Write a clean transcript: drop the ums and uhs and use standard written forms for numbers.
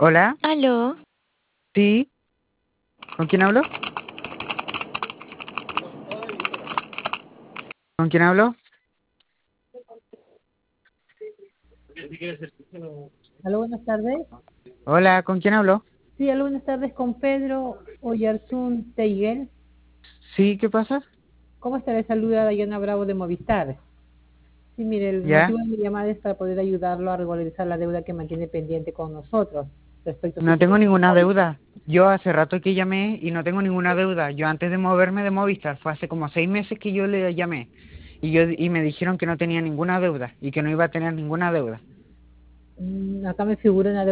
Hola, Aló, sí, ¿con quién hablo? ¿Con quién hablo? Aló, buenas tardes. Hola, ¿con quién hablo? Sí, aló, buenas tardes con Pedro Oyarzún Teiguel. Sí, ¿qué pasa? ¿Cómo está? Le saluda Dayana Bravo de Movistar. Sí, mire, el ¿Ya? motivo de mi llamada es para poder ayudarlo a regularizar la deuda que mantiene pendiente con nosotros respecto a su No tengo teléfono ninguna móvil. deuda. Yo hace rato que llamé y no tengo ninguna deuda. Yo antes de moverme de Movistar, fue hace como 6 meses que yo le llamé y me dijeron que no tenía ninguna deuda y que no iba a tener ninguna deuda. Acá me figura una